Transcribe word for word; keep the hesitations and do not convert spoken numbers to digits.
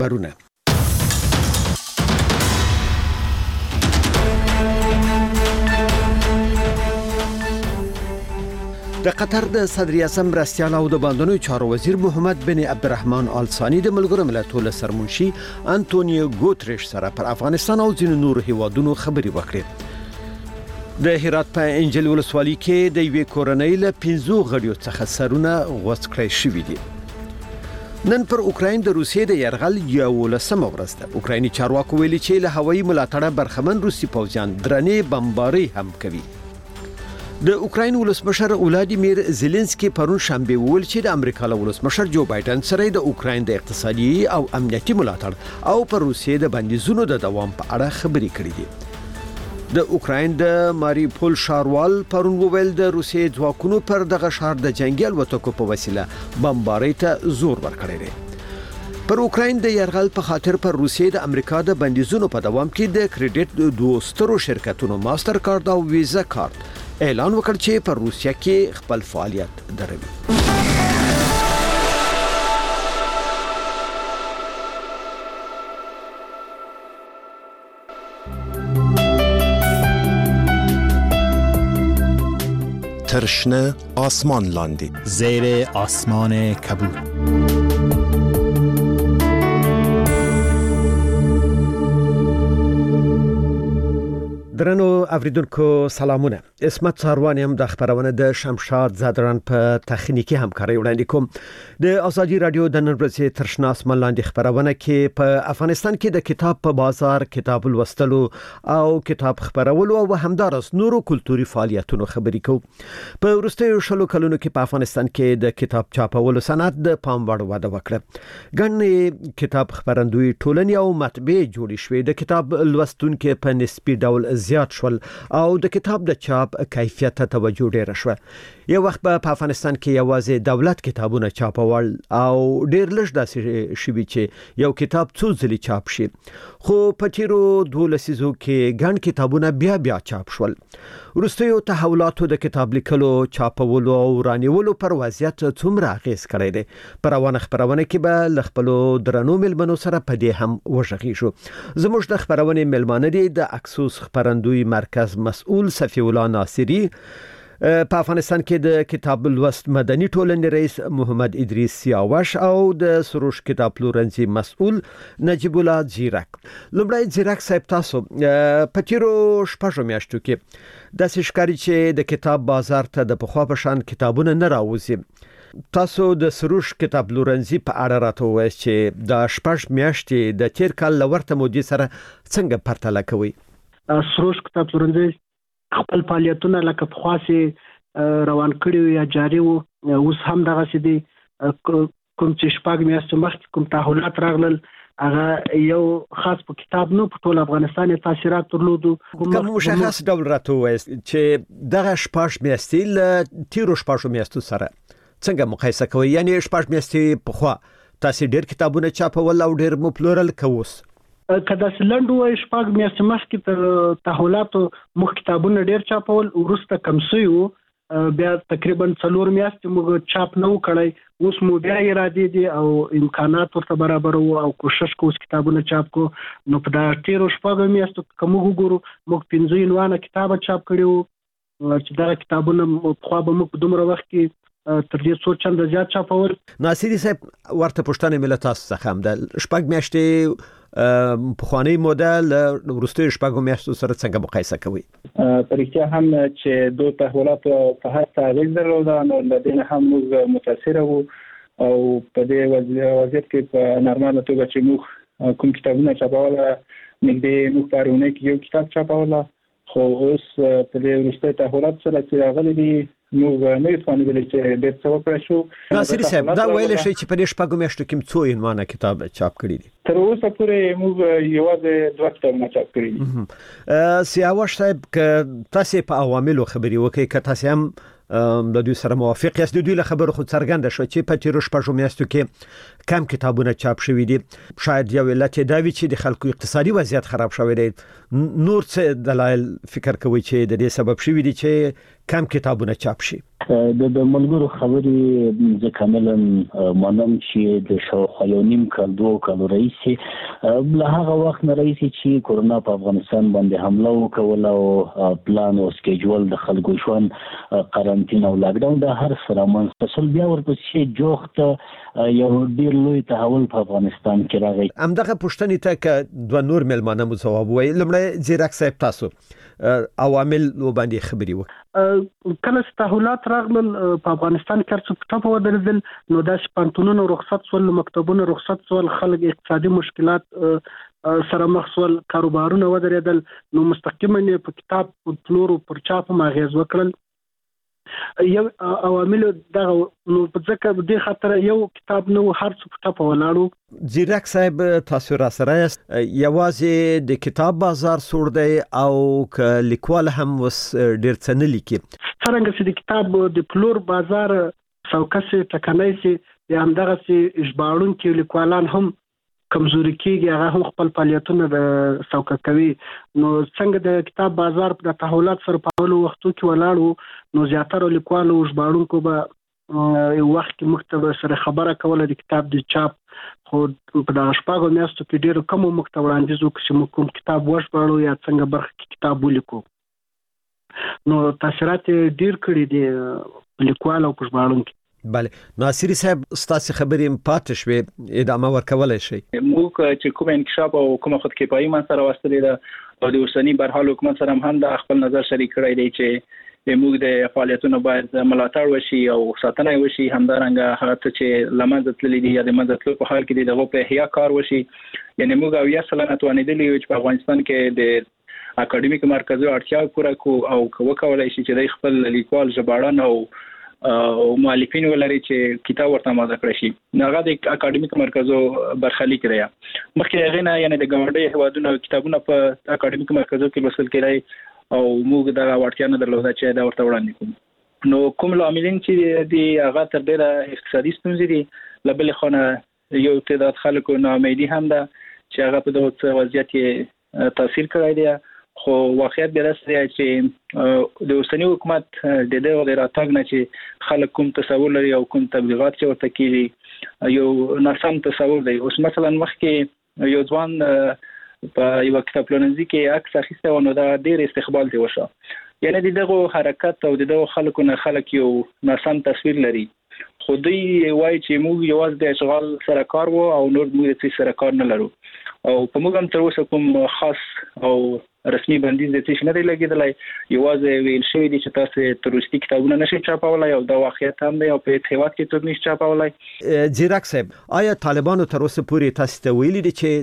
برونه د قطر د صدر اعظم مرستیال او د باندونو چارو وزیر محمد بن عبدالرحمن آل ثانی د ملګرو ملتونو سرمنشي انټونیو ګوتریش سره پر افغانستان او ځینو نورو هیوادونو خبرې وکړې. د هرات په انجیل ولسوالۍ کې د یوې کورنۍ له پنځو غړیو څخه سرونه غوڅ کړای شوي دي. نن پر اوکراین د روسیې د یرغل یولسمه ورځ ده. اوکرایني چارواکو ویلي چې له هوایي ملاتړه برخمن روسي پوځیان درنې بمباري هم کوي. د اوکراین ولسمشر ولادیمیر زيلنسکي پرون شنبه ویل چې د امریکا له ولسمشر جو بایدن سره د اوکراین د اقتصادي او امنیتي ملاتړ او پر روسیې د بندیزونو د دوام په اړه خبرې کړې دي. د اوکراین د ماریپول ښاروال پرون ویل د روسیې ځواکونو پر دغه ښار د جنگي الوتکو په وسیله بمبارۍ ته زور ورکړی دی. پر اوکراین د یرغل په خاطر پر روسیې د امریکا د بندیزونو په دوام کې د کریډټ دوه سترو شرکتونو ماستر کارت او ویزا کارت اعلان وکړ چې پر روسیا کې خپل فعالیت دروي. ترشنه آسمان لاندی زیر آسمان کبود. درنو اوریدونکو سلامونه. اسمت څاروانی هم د خبرونه د شمشاد زادران په تخنیکی همکاري وړاندې کوم. د ازادي رادیو د نن ورځې ترشنه آسمان لاندې خبرونه کې په افغانستان کې د کتاب په بازار، کتاب لوستلو او کتاب خبرولو او همدارس نورو کلتوري فعالیتونو خبرې کوو. په وروستیو شلو کلونو کې په افغانستان کې د کتاب چاپولو صنعت د پام وړ وده وکړه. ګڼ کتاب خبرندوی ټولنې او مطبعې جوړې شوې. د کتاب لوستونکو په نسبي ډول زیات شول او د کتاب د چاپ کیفیت ته توجه ډیره شوه. یو وخت په افغانستان کې یوازې دولت کتابونه چاپول او ډیر لږ داسې شوي چې یو کتاب څو ځلې چاپ شي. خو په تیرو دوه لسیزو کې ګڼ کتابونه بیا بیا چاپ شول. وروستیو تحولاتو د کتاب لیکلو، چاپولو او رانیولو پر وضعیت څومره اغیز کړی دی. پر روانه خبرونه کې به ل خپل درنو ملمنو سره په دې هم وژغیږو. زموږ د خبرونه ملمانه دي د اکسوس خبرندوی مرکز مسؤل صفی الله ناصری، په افغانستان کې د کتاب لوست مدني ټولنې رئیس محمد ادریس سیاوش او د سروش کتاب پلورنځي مسؤل نجیب الله زیرک. لومړی زیرک صاحب، تاسو په تیرو شپږو میاشتو کې د ښکاری چې د کتاب بازار ته د پخوا په شان کتابونه نه راوځي. تاسو د سروش کتاب پلورنځي په اړه راته وایئ چې د شپږ میاشتې د تیر کال لورته مودې سره څنګه پرتله کوي؟ سروش کتاب پلورنځي خپل فعالیتونه لکه پخواسي روان کړي یا جاري وو، اوس هم دغه سدي کوم چې شپږ میاشتې مخکې کوم تحولات راغلل هغه یو خاص په کتاب نو په ټول افغانستان تاثیرات درلودو. کوم مشخص ډول راته وایي چې دغه شپږ میاشتې له تیرو شپږو میاشتو سره څنګه مقایسه کوي؟ یعنی شپږ میاشتې پخوا تاسو ډېر کتابونه چاپول او ډېر مو پلورل کووس. کدا سلند وای شپږ میاشتې مخکې تر تحولاتو مخ کتابونه ډېر چاپول، ورسته کم سویو، بیا تقریبا څلور میاشتې موږ چاپ نه وکړای. اوس مو بیا ارادې دي او امکانات ورته برابر وو او کوشش کوو کتابونه چاپ کو. نو په دا تیرو شپږ میاشتو کوم وګورو موږ پنځه عنوانه کتاب چاپ کړیو چې دا کتابونه خو به موږ دومره وخت کې تر دې څو چنده زیات چاپول. ناصری صاحب، ورته پښتنه ملت تاسو څخه هم د شپږ میاشتې په خواني مودل ورستي شپږو میاشتو سره څنګه مقایسه کوي؟ پرېکیا هم چې دوه تحولات په هر تاریخ درلوده، نو د دې هم موږ متاثر وو او په دې وضعیت کې په نارماله توګه چې موږ کوم کتابونه چاپول، نږدې موږ پرونه کې یو کتاب چاپول، خو اوس په دې ورستي تحولات سره چې راغلي دي موږ نه ځواني ویل چې ډېر څه وکړو شو. ناصری صاحب، دا ویل شي چې په دې شپږو میاشتو کې څو عنوانه کتاب چاپ کړی دي؟ تر اوسه پورې موږ یوازې دوه کتابونه چاپ کړي دي. سیاوش صاحب، که تاسو په عواملو خبرې وکړئ، که تاسو هم د دوی سره موافق یاست، د دوی له خبرو خو څرګنده شو چې په تیرو شپږو میاشتو کې کم کتابونه چاپ شوي دي. شاید یو علت دا وي چې د خلکو اقتصادي وضعیت خراب شوی دی. نور څه دلایل فکر کوي چې د دې سبب شوی دي چې کم کتابونه چاپ شي. د د ملګرو خبرې ځکه کاملا منم چې د شاوخوا یو نیم کال دوه کال رئیسي له هغه وخت نه رئیسي چې کورونا په افغانستان باندې حمله وکړه او پلان او سکیجول د خلکو ژوند قرنټین او لاک ډاون د هر سره منفصل بیا ورپسې جوخت یو ډیر لوی تحول په افغانستان کې راغی. همدغه پوښتنې ته که دوه نور ملمانه مو ځواب وایي. لمړی زیرک صاحب تاسو عوامل وباندې خبري وکړه. کله چې تحولات راغلل په افغانستان کې څه ټاپ ودرېدل نو د پانتونونو رخصت سول، مکتبونو رخصت سول، خلک اقتصادي مشکلات سره مخ سول، کاروبارونه ودرېدل نو مستقیما په کتاب پلورو پر چاپ ما غیز وکړل. یو عوامل دغه نو په ځکه د خاطر یو کتاب نو هر څه په ټاپ ولاړو. زیرک صاحب تاسو را سره یوازې د کتاب بازار سور دی او ک لیکوال هم وس ډیر څه نه لیکي. څنګه چې د کتاب د پلور بازار څوکسي ټکنۍ سي یا هم دغه سي اجبارون کې لیکوالان هم کمزوري کیږي، هغه هم خپل فعالیتونه د څوکه کوي. نو څنګه د کتاب بازار په تحولات سره په اول وختو کې ولاړو نو زیاتره لیکوالو ژباړونکو به یو وخت کې مکتب سره خبره کوله د کتاب د چاپ، خو په دغه شپږو میاشتو کې ډېر کم مکتب وړاندیز وکړ چې موږ کوم کتاب وژباړو یا څنګه برخه کې کتاب ولیکو. نو تاثیرات ډېر کړي دي لیکوال او ژباړونکو. بله، ناصری صاحب ستاسو خبرې پاتې شوې، ادامه ورکولای شئ. موږ چې کوم انکشاف او کوم خودکفایي من سره واستلې ده او د اوسنی برحال حکومت سره هم د خپل نظر شریک کړی دی چې موږ د فعالیتونو باید ملاتړ وشي او ساتنه وشي، همدارنګه هغه چې لمنځه تللي دي یا د منځه تللو په حال کې دي دغه په احیا کار وشي. یعنی موږ اویا سلنه توانېدلي یو چې په افغانستان کې د اکاډمیک مرکزو اړتیا پوره کو او وکولای شي چې د خپل لیکوال ژباړن او او مؤلفین ولري چې کتاب ورته ماده کړی شي. هغه د اکاډمیک مرکزو برخلیک دی. مخکې هغه نه یعنی د ګاونډي هوادونو کتابونه په اکاډمیک مرکزو کې لوستل کېدای او موږ دا ورتیا نه درلوده چې دا ورته وړاندې کوم. نو کوم لاملین چې دی هغه تر ډیره اقتصادي ستونزې دي، لبل خونه یو تعداد خلکو ناامیدي هم ده چې هغه په دغه وضعیت کې تاثیر کړی دی. خو واقعیت به راځي چې د اوسنی حکومت د دې د راتګ نه چې خلک کوم تصور لري او کوم تبلیغات چې ورته کیږي یو ناسم تصور دی. اوس مثلا مخکې یو ځوان په یو کتابپلورنځي کې عکس اخیسته او نو دا ډیر استقبال دی وشو. یعنی دغه حرکت او دغه خلکو نه خلک یو ناسم تصویر لري. خو دوی وایي چې موږ یوازې د اشغال سره کار وو او نور موږ هیڅ سره کار نه لرو او په موږ هم تر اوسه کوم خاص او رسمي بندیز د څه نه دی لګیدلی. یوازې ویل شوی دی چې تاسو تروریستي کتابونه نشئ چاپولای او دا واقعیت هم دی او په هیواد کې څوک نشي چاپولای. زیرک صاحب، آیا طالبانو تر اوسه پورې تاسو ته ویلي دي چې